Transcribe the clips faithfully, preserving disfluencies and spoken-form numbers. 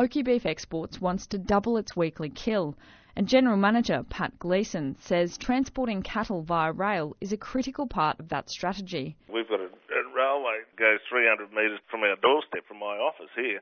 Oakey Beef Exports wants to double its weekly kill, and General Manager Pat Gleeson says transporting cattle via rail is a critical part of that strategy. We've got a, a railway that goes three hundred metres from our doorstep, from my office here,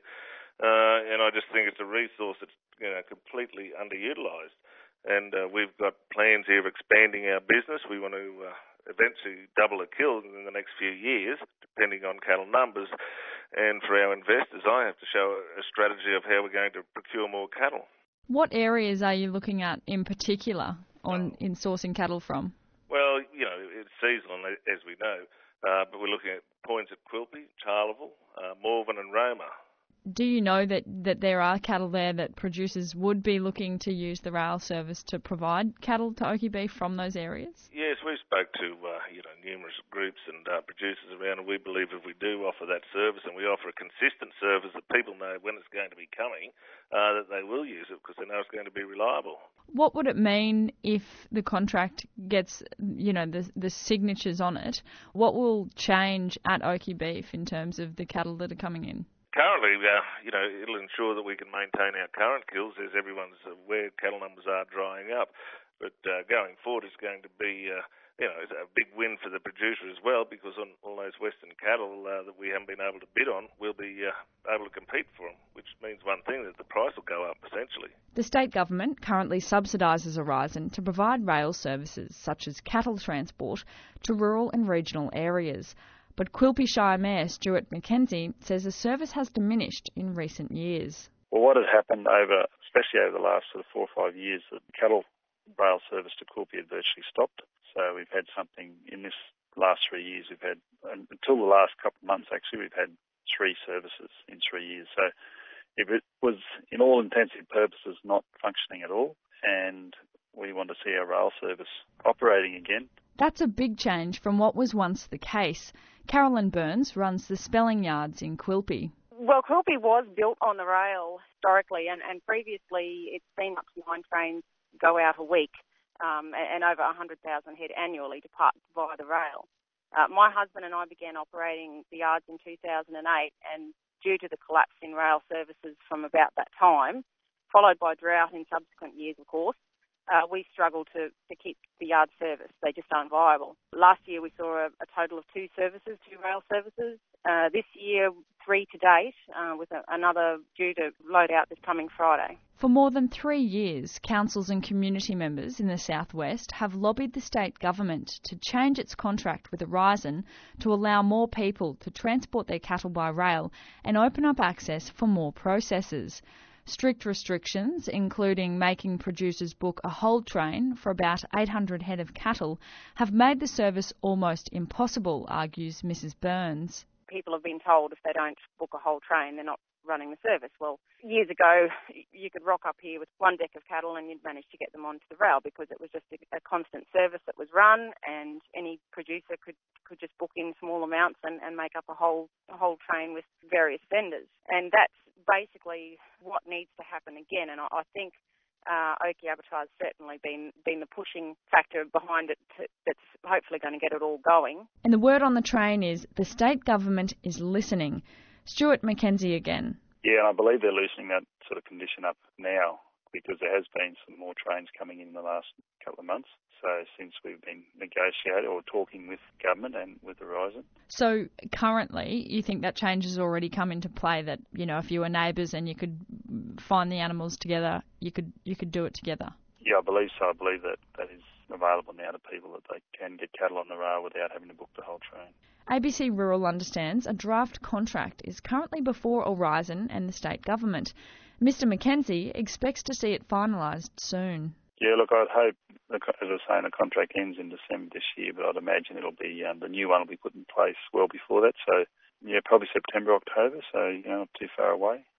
uh, and I just think it's a resource that's you know, completely underutilised. And uh, we've got plans here of expanding our business. We want to uh, eventually double a kill in the next few years, depending on cattle numbers. And for our investors, I have to show a strategy of how we're going to procure more cattle. What areas are you looking at in particular on in sourcing cattle from? Well, you know, it's seasonal, as we know, uh, but we're looking at points at Quilpie, Charleville, uh, Morven and Roma. Do you know that, that there are cattle there that producers would be looking to use the rail service to provide cattle to Oakey Beef from those areas? Yes, we spoke to uh, you know numerous groups and uh, producers around, and we believe if we do offer that service and we offer a consistent service that people know when it's going to be coming, uh, that they will use it because they know it's going to be reliable. What would it mean if the contract gets, you know, the the signatures on it? What will change at Oakey Beef in terms of the cattle that are coming in? Currently, uh, you know, it'll ensure that we can maintain our current kills as everyone's aware cattle numbers are drying up. But uh, going forward, it's going to be, uh, you know, a big win for the producer as well because on all those western cattle uh, that we haven't been able to bid on, we'll be uh, able to compete for them, which means one thing, that the price will go up essentially. The state government currently subsidises Aurizon to provide rail services such as cattle transport to rural and regional areas. But Quilpie Shire Mayor Stuart McKenzie says the service has diminished in recent years. Well, what had happened over, especially over the last sort of four or five years, the cattle rail service to Quilpie had virtually stopped. So we've had something in this last three years. We've had, until the last couple of months actually, we've had three services in three years. So if it was, in all intensive purposes, not functioning at all, and we want to see our rail service operating again. That's a big change from what was once the case. Carolyn Burns runs the Spelling Yards in Quilpie. Well, Quilpie was built on the rail historically, and, and previously it's seen up to nine trains go out a week um, and over one hundred thousand head annually depart via the rail. Uh, my husband and I began operating the yards in two thousand eight, and due to the collapse in rail services from about that time, followed by drought in subsequent years, of course, Uh, we struggle to, to keep the yard service. They just aren't viable. Last year we saw a, a total of two services, two rail services. Uh, this year, three to date, uh, with a, another due to load out this coming Friday. For more than three years, councils and community members in the southwest have lobbied the state government to change its contract with Aurizon to allow more people to transport their cattle by rail and open up access for more processors. Strict restrictions, including making producers book a whole train for about eight hundred head of cattle, have made the service almost impossible, argues Missus Burns. People have been told if they don't book a whole train, they're not running the service. Well, years ago, you could rock up here with one deck of cattle and you'd manage to get them onto the rail because it was just a, a constant service that was run, and any producer could, could just book in small amounts and, and make up a whole a whole train with various vendors. And that's basically what needs to happen again. And I, I think uh, Oakey Abattoir has certainly been, been the pushing factor behind it to, that's hopefully going to get it all going. And the word on the train is the state government is listening. Stuart McKenzie again. Yeah, and I believe they're loosening that sort of condition up now because there has been some more trains coming in the last couple of months. So since we've been negotiating or talking with government and with Aurizon. So currently, you think that change has already come into play? That, you know, if you were neighbours and you could find the animals together, you could you could do it together. Yeah, I believe so. I believe that that is available now to people, that they can get cattle on the rail without having to book the whole train. A B C Rural understands a draft contract is currently before Aurizon and the state government. Mister McKenzie expects to see it finalised soon. Yeah, look, I'd hope, as I was saying, the contract ends in December this year, but I'd imagine it'll be, um, the new one will be put in place well before that. So, yeah, probably September, October, so, you know, not too far away.